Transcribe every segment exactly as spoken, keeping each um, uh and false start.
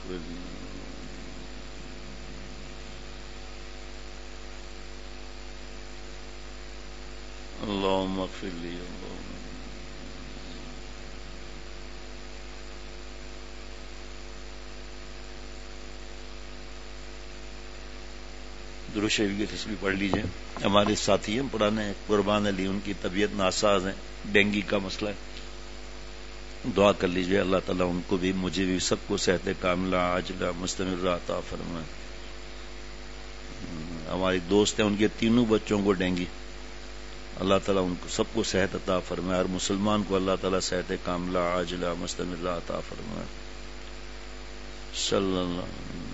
اغفر لي اللهم اغفر لي اللهم درود شریف کی تسبیح پڑھ لیجئے. ہمارے ساتھی ہیں پرانے قربان علی، ان کی طبیعت ناساز ہے، ڈینگی کا مسئلہ ہے، دعا کر لیجئے اللہ تعالیٰ ان کو بھی مجھے بھی سب کو صحت کاملہ عاجلہ مستمرہ عطا فرمائے. ہماری دوست ہیں، ان کے تینوں بچوں کو ڈینگی، اللہ تعالیٰ ان کو سب کو صحت عطا فرمائے، اور مسلمان کو اللہ تعالیٰ صحت کاملہ عاجلہ مستمرہ عطا فرمائے. صلی اللہ علیہ وسلم.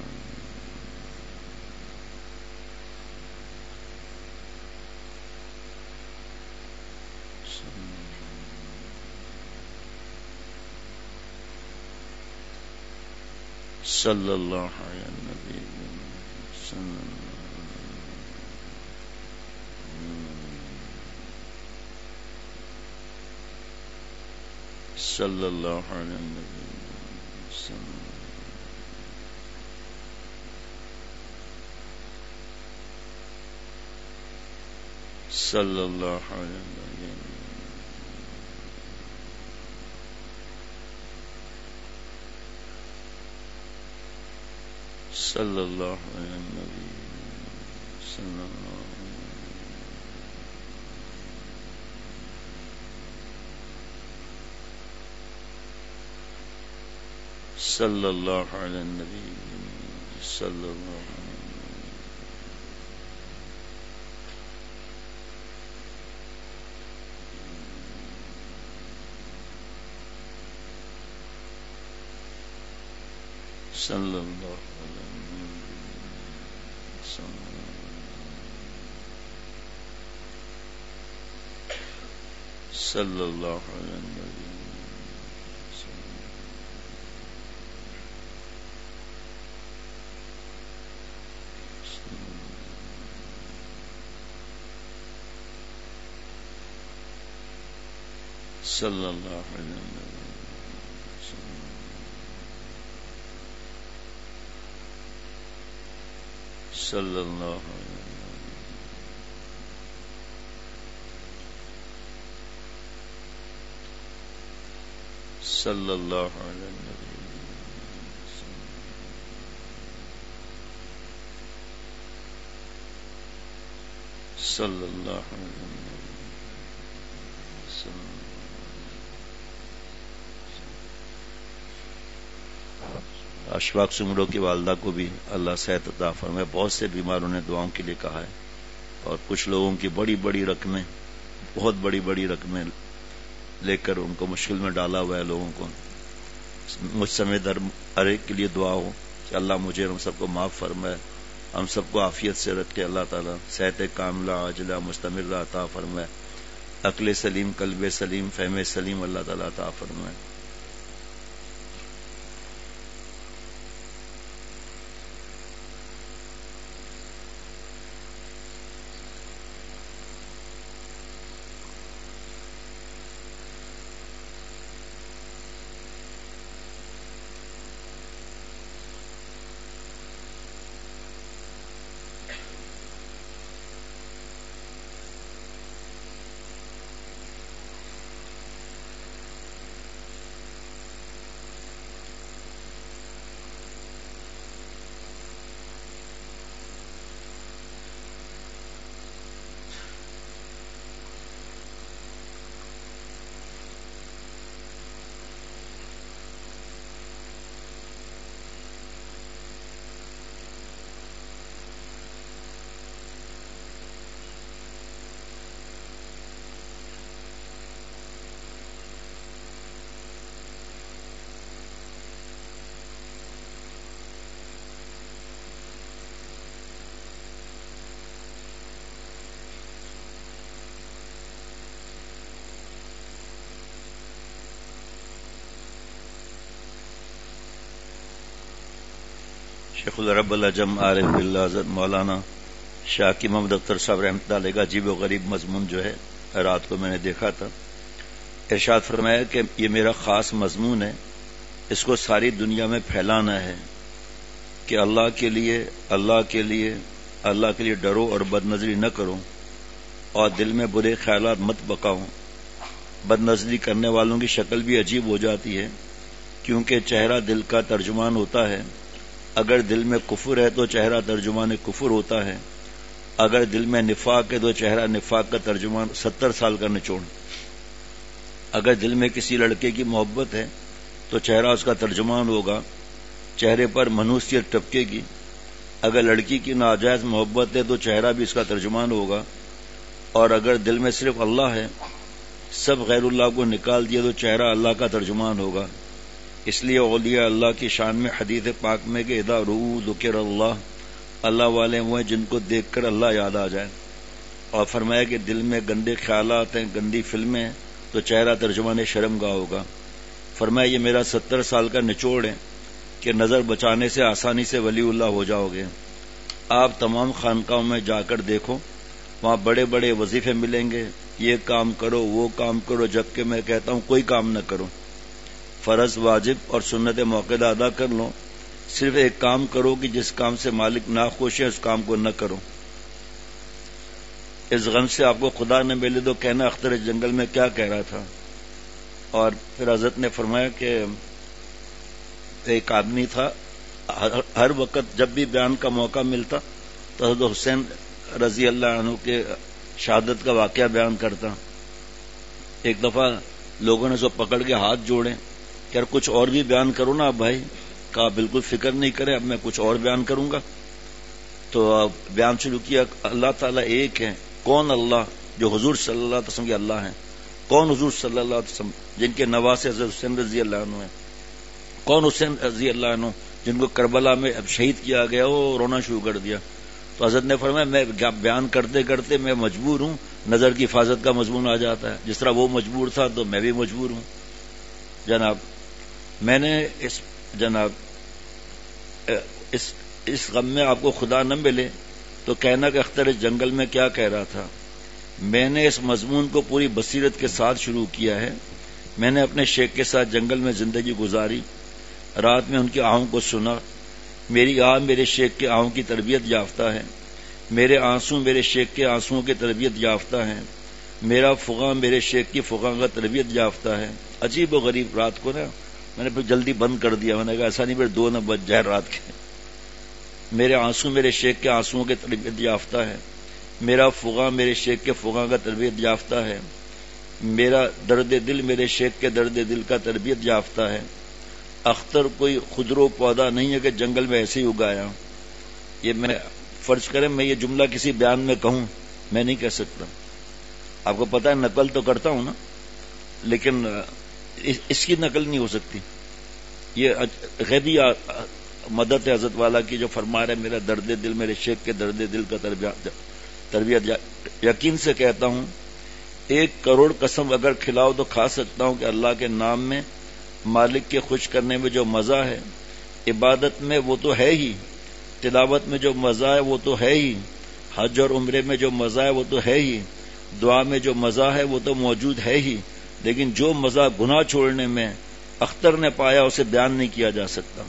صلی اللہ علیہ نبی صلی اللہ علیہ نبی صلی اللہ علیہ نبی صلی اللہ علیہ نبی صلی اللہ صلی اللہ علیہ نبی صلی اللہ صلی اللہ صلی اللہ علیہ نبی صلی اللہ علیہ نبی صلی اللہ علیہ صلی اللہ علیہ نبی صلی اللہ علیہ نبی اشفاق سمرو کی والدہ کو بھی اللہ صحت عطا فرمائے. بہت سے بیماروں نے دعاؤں کے لیے کہا ہے، اور کچھ لوگوں کی بڑی بڑی رقمیں بہت بڑی بڑی رقمیں لے کر ان کو مشکل میں ڈالا ہوا ہے لوگوں کو. مجھ سمیت ہر ایک کے لیے دعا ہو کہ اللہ مجھے ہم سب کو معاف فرمائے، ہم سب کو عافیت سے رکھے، اللہ تعالیٰ صحت کاملہ عاجلہ مستمرہ عطا فرمائے، عقل سلیم قلب سلیم فہم سلیم اللہ تعالیٰ عطا فرمائے. شیخ العرب العجم عارف باللہ حضرت مولانا شاہ کی محمد اختر صاحب رحمۃ اللہ علیہ کا عجیب و غریب مضمون جو ہے رات کو میں نے دیکھا تھا. ارشاد فرمایا کہ یہ میرا خاص مضمون ہے، اس کو ساری دنیا میں پھیلانا ہے کہ اللہ کے لیے اللہ کے لیے اللہ کے لیے ڈرو اور بد نظری نہ کرو اور دل میں برے خیالات مت بکاؤ. بد نظری کرنے والوں کی شکل بھی عجیب ہو جاتی ہے کیونکہ چہرہ دل کا ترجمان ہوتا ہے. اگر دل میں کفر ہے تو چہرہ ترجمان کفر ہوتا ہے. اگر دل میں نفاق ہے تو چہرہ نفاق کا ترجمان ستر سال کا نچوڑ. اگر دل میں کسی لڑکے کی محبت ہے تو چہرہ اس کا ترجمان ہوگا, چہرے پر منوسیت ٹپکے گی. اگر لڑکی کی ناجائز محبت ہے تو چہرہ بھی اس کا ترجمان ہوگا. اور اگر دل میں صرف اللہ ہے, سب غیر اللہ کو نکال دیا تو چہرہ اللہ کا ترجمان ہوگا. اس لیے اولیاء اللہ کی شان میں حدیث پاک میں کہ اذا رؤوا ذکر اللہ, اللہ والے وہ ہیں جن کو دیکھ کر اللہ یاد آ جائے. اور فرمایا کہ دل میں گندے خیالات ہیں, گندی فلمیں ہیں تو چہرہ ترجمان شرم گاہ ہوگا. فرمایا یہ میرا ستر سال کا نچوڑ ہے کہ نظر بچانے سے آسانی سے ولی اللہ ہو جاؤ گے. آپ تمام خانقاہوں میں جا کر دیکھو, وہاں بڑے بڑے وظیفے ملیں گے, یہ کام کرو وہ کام کرو, جبکہ میں کہتا ہوں کوئی کام نہ کرو. فرض واجب اور سنت موقع ادا کر لو, صرف ایک کام کرو کہ جس کام سے مالک ناخوش ہے اس کام کو نہ کرو. اس غم سے آپ کو خدا نہ ملے تو کہنا اختر جنگل میں کیا کہہ رہا تھا. اور پھر حضرت نے فرمایا کہ ایک آدمی تھا, ہر وقت جب بھی بیان کا موقع ملتا تو حضرت حسین رضی اللہ عنہ کے شہادت کا واقعہ بیان کرتا. ایک دفعہ لوگوں نے اس کو پکڑ کے ہاتھ جوڑے کہ یار کچھ اور بھی بیان کرو نا. اب بھائی کہا بالکل فکر نہیں کرے, اب میں کچھ اور بیان کروں گا. تو بیان شروع کیا, اللہ تعالیٰ ایک ہے. کون اللہ؟ جو حضور صلی اللہ علیہ وسلم کے اللہ ہیں. کون حضور صلی اللہ علیہ وسلم جن کے نواسے حضرت حسین رضی اللہ عنہ ہیں. کون حسین رضی اللہ عنہ جن کو کربلا میں اب شہید کیا گیا, وہ رونا شروع کر دیا. تو حضرت نے فرمایا میں بیان کرتے کرتے میں مجبور ہوں, نظر کی حفاظت کا مضمون آ جاتا ہے. جس طرح وہ مجبور تھا تو میں بھی مجبور ہوں. جناب میں نے اس جناب اس اس غم میں آپ کو خدا نہ ملے تو کہنا کہ اختر جنگل میں کیا کہہ رہا تھا. میں نے اس مضمون کو پوری بصیرت کے ساتھ شروع کیا ہے. میں نے اپنے شیخ کے ساتھ جنگل میں زندگی گزاری, رات میں ان کی آہوں کو سنا. میری آہ میرے شیخ کے آہوں کی تربیت یافتہ ہے, میرے آنسو میرے شیخ کے آنسوؤں کی تربیت یافتہ ہیں, میرا فغاں میرے شیخ کی فغاں کا تربیت یافتہ ہے. عجیب و غریب. رات کو نا میں نے پھر جلدی بند کر دیا, میں نے کہا ایسا نہیں پھر دو نہ بج جائے رات کے. میرے آنسو میرے شیخ کے آنسوؤں کی تربیت یافتہ ہے, میرا فغاں میرے شیخ کے فغاں کا تربیت یافتہ ہے, میرا درد دل میرے شیخ کے درد دل کا تربیت یافتہ ہے. اختر کوئی خضرو پودا نہیں ہے کہ جنگل میں ایسے ہی اگایا. یہ میں فرض کریں میں یہ جملہ کسی بیان میں کہوں, میں نہیں کہہ سکتا. آپ کو پتا ہے نقل تو کرتا ہوں نا, لیکن اس کی نقل نہیں ہو سکتی. یہ غیبی مدد حضرت والا کی جو فرما رہے میرا درد دل میرے شیخ کے درد دل کا تربیت تربیت یقین سے کہتا ہوں ایک کروڑ قسم اگر کھلاؤ تو کھا سکتا ہوں کہ اللہ کے نام میں مالک کے خوش کرنے میں جو مزہ ہے, عبادت میں وہ تو ہے ہی, تلاوت میں جو مزہ ہے وہ تو ہے ہی, حج اور عمرے میں جو مزہ ہے وہ تو ہے ہی, دعا میں جو مزہ ہے وہ تو موجود ہے ہی, لیکن جو مزہ گناہ چھوڑنے میں اختر نے پایا اسے بیان نہیں کیا جا سکتا.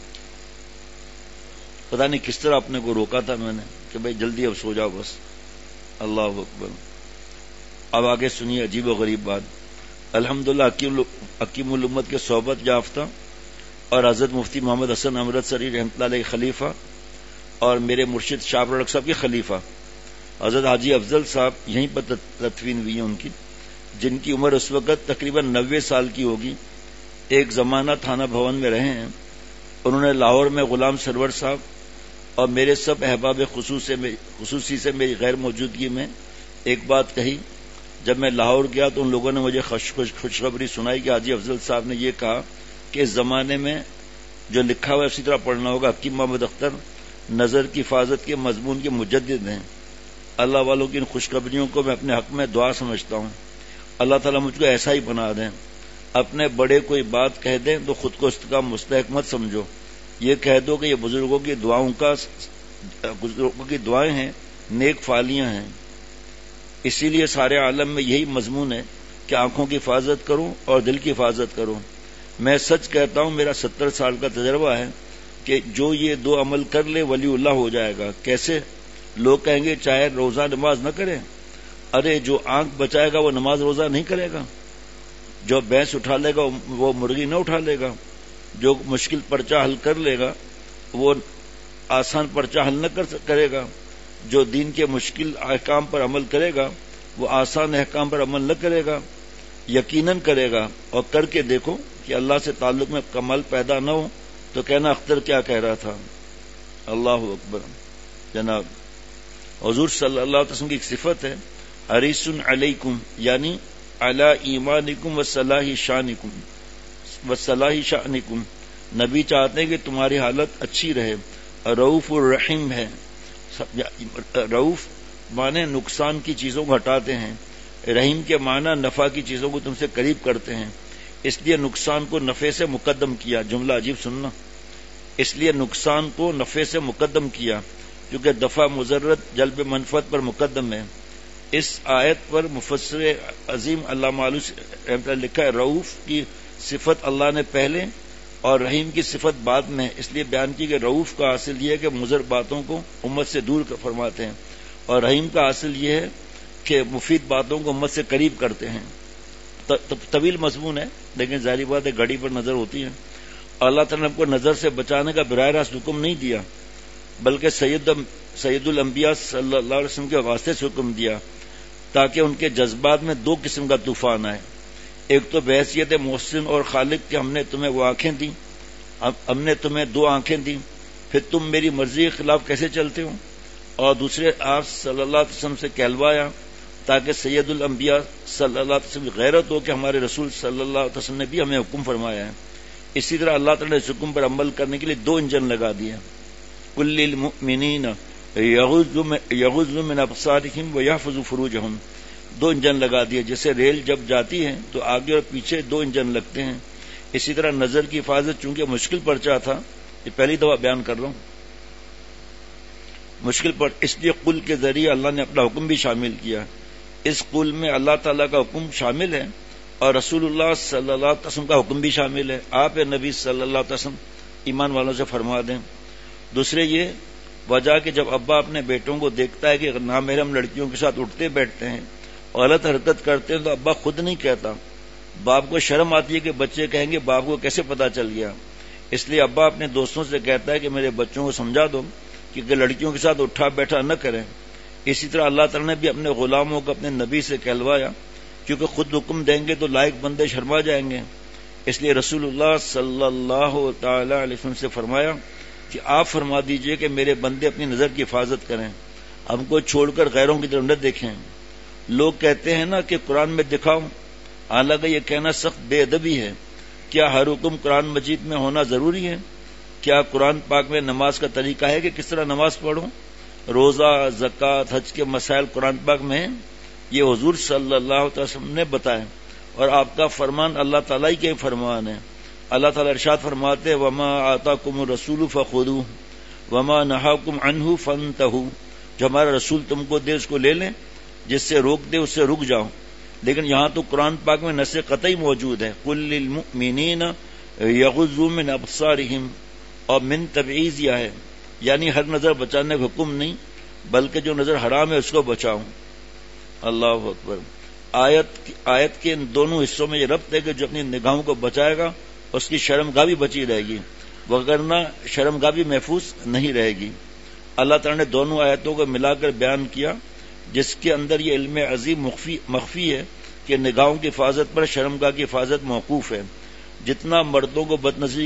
پتہ نہیں کس طرح اپنے کو روکا تھا میں نے کہ بھائی جلدی اب سو جاؤ بس. اللہ اکبر. اب آگے سنیے عجیب و غریب بات. الحمدللہ حکیم الامت کے صحبت یافتہ اور حضرت مفتی محمد حسن امرتسری رحمۃ اللہ علیہ خلیفہ اور میرے مرشد شاہ رڑک صاحب کے خلیفہ حضرت حاجی افضل صاحب یہیں پر تدفین ہوئی ہیں ان کی, جن کی عمر اس وقت تقریباً نوے سال کی ہوگی. ایک زمانہ تھانہ بھون میں رہے ہیں. انہوں نے لاہور میں غلام سرور صاحب اور میرے سب احباب خصوصی سے میری غیر موجودگی میں ایک بات کہی. جب میں لاہور گیا تو ان لوگوں نے مجھے خوشخبری سنائی کہ حاجی افضل صاحب نے یہ کہا کہ اس زمانے میں جو لکھا ہوا ہے اسی طرح پڑھنا ہوگا. حکیم محمد اختر نظر کی حفاظت کے مضمون کے مجدد ہیں. اللہ والوں کی ان خوشخبریوں کو میں اپنے حق میں دعا سمجھتا ہوں. اللہ تعالیٰ مجھ کو ایسا ہی بنا دیں. اپنے بڑے کوئی بات کہہ دیں تو خود کو اس کا مستحق مت سمجھو. یہ کہہ دو کہ یہ بزرگوں کی دعاؤں کا بزرگوں کی دعائیں ہیں, نیک فعالیاں ہیں. اسی لیے سارے عالم میں یہی مضمون ہے کہ آنکھوں کی حفاظت کروں اور دل کی حفاظت کروں. میں سچ کہتا ہوں میرا ستر سال کا تجربہ ہے. کہ جو یہ دو عمل کر لے ولی اللہ ہو جائے گا. کیسے؟ لوگ کہیں گے چاہے روزہ نماز نہ کرے. ارے جو آنکھ بچائے گا وہ نماز روزہ نہیں کرے گا. جو بھینس اٹھا لے گا وہ مرغی نہ اٹھا لے گا. جو مشکل پرچہ حل کر لے گا وہ آسان پرچہ حل نہ کر کرے گا. جو دین کے مشکل احکام پر عمل کرے گا وہ آسان احکام پر عمل نہ کرے گا. یقیناً کرے گا اور کر کے دیکھو کہ اللہ سے تعلق میں کمال پیدا نہ ہو تو کہنا اختر کیا کہہ رہا تھا. اللہ اکبر. جناب حضور صلی اللہ علیہ وسلم کی ایک صفت ہے حریص علیکم، یعنی علی ایمانکم و صلاح شانکم و صلاح شانکم. نبی چاہتے ہیں کہ تمہاری حالت اچھی رہے. رؤوف الرحیم ہے. رؤوف معنی نقصان کی چیزوں کو ہٹاتے ہیں، رحیم کے معنی نفع کی چیزوں کو تم سے قریب کرتے ہیں. اس لیے نقصان کو نفع سے مقدم کیا. جملہ عجیب سننا. اس لیے نقصان کو نفع سے مقدم کیا کیونکہ دفع مضرت جلب منفعت پر مقدم ہے. اس آیت پر مفسر عظیم علامہ آلوسی رحمۃ اللہ لکھا ہے رؤوف کی صفت اللہ نے پہلے اور رحیم کی صفت بعد میں اس لیے بیان کی کہ رؤوف کا حاصل یہ ہے کہ مضر باتوں کو امت سے دور فرماتے ہیں اور رحیم کا حاصل یہ ہے کہ مفید باتوں کو امت سے قریب کرتے ہیں. طویل مضمون ہے لیکن ظاہری بات ہے گھڑی پر نظر ہوتی ہے. اللہ تعالیٰ نے ہم کو نظر سے بچانے کا براہ راست حکم نہیں دیا بلکہ سید سید الانبیاء صلی اللہ علیہ وسلم کے واسطے سے حکم دیا تاکہ ان کے جذبات میں دو قسم کا طوفان آئے. ایک تو بحیثیت محسن اور خالق کہ ہم نے تمہیں وہ آنکھیں دی، ہم نے تمہیں دو آنکھیں دی، پھر تم میری مرضی کے خلاف کیسے چلتے ہو. اور دوسرے آپ صلی اللہ علیہ وسلم سے کہلوایا تاکہ سید الانبیاء صلی اللہ علیہ وسلم کی غیرت ہو کہ ہمارے رسول صلی اللہ علیہ وسلم نے بھی ہمیں حکم فرمایا ہے. اسی طرح اللہ تعالیٰ نے اس حکم پر عمل کرنے کے لیے دو انجن لگا دیے. قل للمؤمنین یغضوا من ابصارہم ویحفظوا فروجہم. دو انجن لگا دیے. جیسے ریل جب جاتی ہے تو آگے اور پیچھے دو انجن لگتے ہیں. اسی طرح نظر کی حفاظت چونکہ مشکل پرچہ تھا، یہ پہلی دفعہ بیان کر رہا ہوں، مشکل پر اس لیے قل کے ذریعے اللہ نے اپنا حکم بھی شامل کیا. اس قل میں اللہ تعالیٰ کا حکم شامل ہے اور رسول اللہ صلی اللہ علیہ وسلم کا حکم بھی شامل ہے. آپ نبی صلی اللہ علیہ وسلم ایمان والوں سے فرما دیں. دوسرے یہ وجہ کہ جب ابا اپنے بیٹوں کو دیکھتا ہے کہ نامحرم لڑکیوں کے ساتھ اٹھتے بیٹھتے ہیں اور غلط حرکت کرتے ہیں تو ابا خود نہیں کہتا، باپ کو شرم آتی ہے کہ بچے کہیں گے باپ کو کیسے پتا چل گیا. اس لیے ابا اپنے دوستوں سے کہتا ہے کہ میرے بچوں کو سمجھا دو کہ لڑکیوں کے ساتھ اٹھا بیٹھا نہ کریں. اسی طرح اللہ تعالیٰ نے بھی اپنے غلاموں کو اپنے نبی سے کہلوایا کیونکہ خود حکم دیں گے تو لائق بندے شرما جائیں گے. اس لیے رسول اللہ صلی اللہ تعالی علیہ وسلم سے فرمایا کہ آپ فرما دیجئے کہ میرے بندے اپنی نظر کی حفاظت کریں، ہم کو چھوڑ کر غیروں کی طرف نہ دیکھیں. لوگ کہتے ہیں نا کہ قرآن میں دکھاؤ، حالانکہ یہ کہنا سخت بے ادبی ہے. کیا ہر حکم قرآن مجید میں ہونا ضروری ہے؟ کیا قرآن پاک میں نماز کا طریقہ ہے کہ کس طرح نماز پڑھوں؟ روزہ، زکوٰۃ، حج کے مسائل قرآن پاک میں ہیں. یہ حضور صلی اللہ علیہ وسلم نے بتایا اور آپ کا فرمان اللہ تعالیٰ ہی کے فرمان ہے. اللہ تعالیٰ ارشاد فرماتے وما آتاکم الرسول فخذوہ وما نہاکم عنہ فانتہوا. جو ہمارا رسول تم کو دے اس کو لے لیں، جس سے روک دے اس سے رک جاؤ. لیکن یہاں تو قرآن پاک میں نص قطعی موجود ہے قل للمؤمنین یغضوا من ابصارہم، اور من تبعیض یہ ہے یعنی ہر نظر بچانے کا حکم نہیں بلکہ جو نظر حرام ہے اس کو بچاؤ. اللہ اکبر. آیت آیت کے ان دونوں حصوں میں یہ ربط ہے کہ جو اپنی نگاہوں کو بچائے گا اس کی شرمگاہ بھی بچی رہے گی، وگرنہ شرمگاہ بھی محفوظ نہیں رہے گی. اللہ تعالیٰ نے دونوں آیتوں کو ملا کر بیان کیا جس کے اندر یہ علم عظیم مخفی مخفی ہے کہ نگاہوں کی حفاظت پر شرمگاہ کی حفاظت موقوف ہے. جتنا مردوں کو بد نظری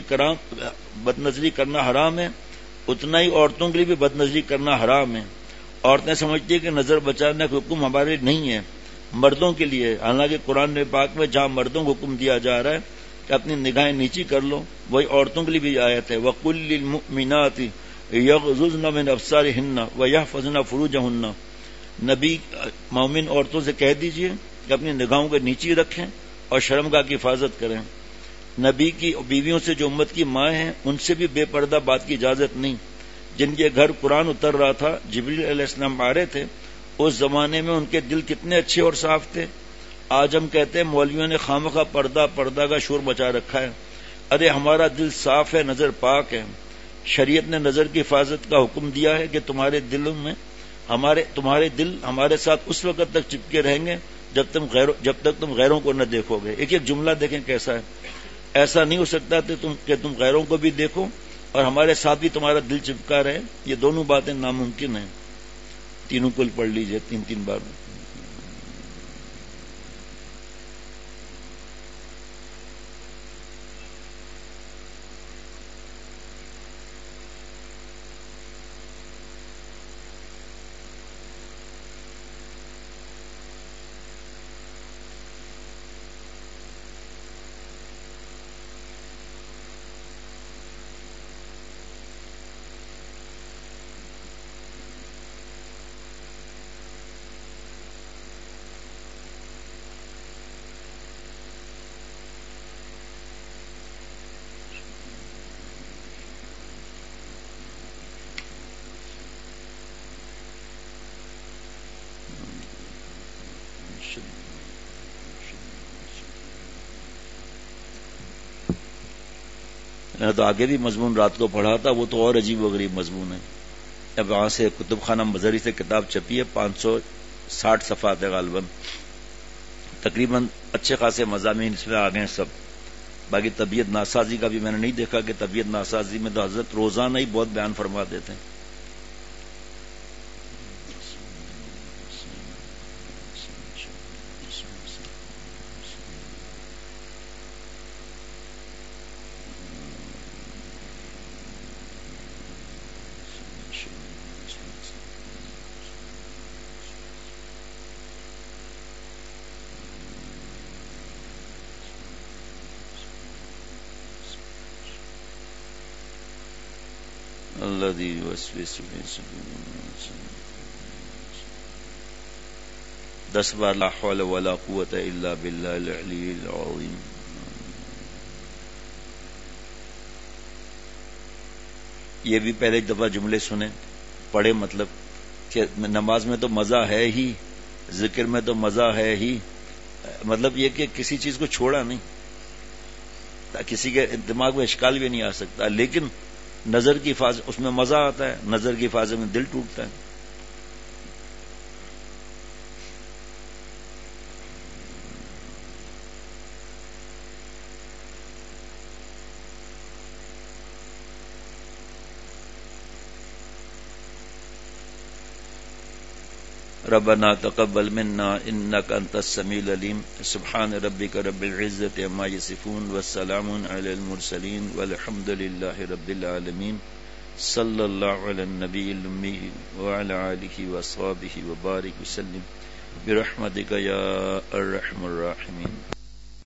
بد نظری کرنا حرام ہے اتنا ہی عورتوں کے لیے بھی بد نظری کرنا حرام ہے. عورتیں سمجھتی ہیں کہ نظر بچانے کا حکم ہمارے لیے نہیں ہے، مردوں کے لیے، حالانکہ قرآن پاک میں جہاں مردوں کو حکم دیا جا رہا ہے کہ اپنی نگاہیں نیچی کر لو، وہی عورتوں کے لیے بھی آیت ہے وَقُلْ لِلْمُؤْمِنَاتِ یغضضن من ابصارہن ویحفظن فروجہن. نبی مومن عورتوں سے کہہ دیجئے کہ اپنی نگاہوں کو نیچی رکھیں اور شرمگاہ کی حفاظت کریں. نبی کی بیویوں سے جو امت کی ماں ہیں ان سے بھی بے پردہ بات کی اجازت نہیں. جن کے گھر قرآن اتر رہا تھا، جبریل علیہ السلام آ رہے تھے، اس زمانے میں ان کے دل کتنے اچھے اور صاف تھے. آج ہم کہتے ہیں مولویوں نے خامخواہ پردہ پردہ کا شور مچا رکھا ہے. ارے ہمارا دل صاف ہے، نظر پاک ہے. شریعت نے نظر کی حفاظت کا حکم دیا ہے کہ تمہارے دلوں میں ہمارے تمہارے دل ہمارے ساتھ اس وقت تک چپکے رہیں گے جب تم غیروں جب تک تم غیروں کو نہ دیکھو گے. ایک ایک جملہ دیکھیں کیسا ہے. ایسا نہیں ہو سکتا کہ تم کہ تم غیروں کو بھی دیکھو اور ہمارے ساتھ بھی تمہارا دل چپکا رہے. یہ دونوں باتیں ناممکن ہیں. تینوں کل پڑھ لیجئے تین تین بار. میں نے تو آگے بھی مضمون رات کو پڑھا تھا, وہ تو اور عجیب و غریب مضمون ہے. اب وہاں سے کتب خانہ مظہری سے کتاب چھپی ہے, پانچ سو ساٹھ صفحات ہے غالباً. تقریباً اچھے خاصے مضامین اس میں آ گئے ہیں سب. باقی طبیعت ناسازی کا بھی میں نے نہیں دیکھا کہ طبیعت ناسازی میں تو حضرت روزانہ ہی بہت بیان فرما دیتے ہیں. الذي يوسوس في صدور. دس بار لا حول ولا قوة الا بالله العلي العظيم. یہ بھی پہلے ایک دفعہ جملے سنے پڑھے, مطلب کہ نماز میں تو مزہ ہے ہی, ذکر میں تو مزہ ہے ہی, مطلب یہ کہ کسی چیز کو چھوڑا نہیں, کسی کے دماغ میں اشکال بھی نہیں آ سکتا. لیکن نظر کی حفاظت, اس میں مزہ آتا ہے, نظر کی حفاظت میں دل ٹوٹتا ہے. ربنا تقبل منا انك انت السميع العليم. سبحان ربك رب العزة عما يصفون والسلام على المرسلين والحمد لله رب العالمين. صلى الله على النبي الأمي وعلى آله وأصحابه وبارك وسلم برحمتك يا أرحم الراحمين.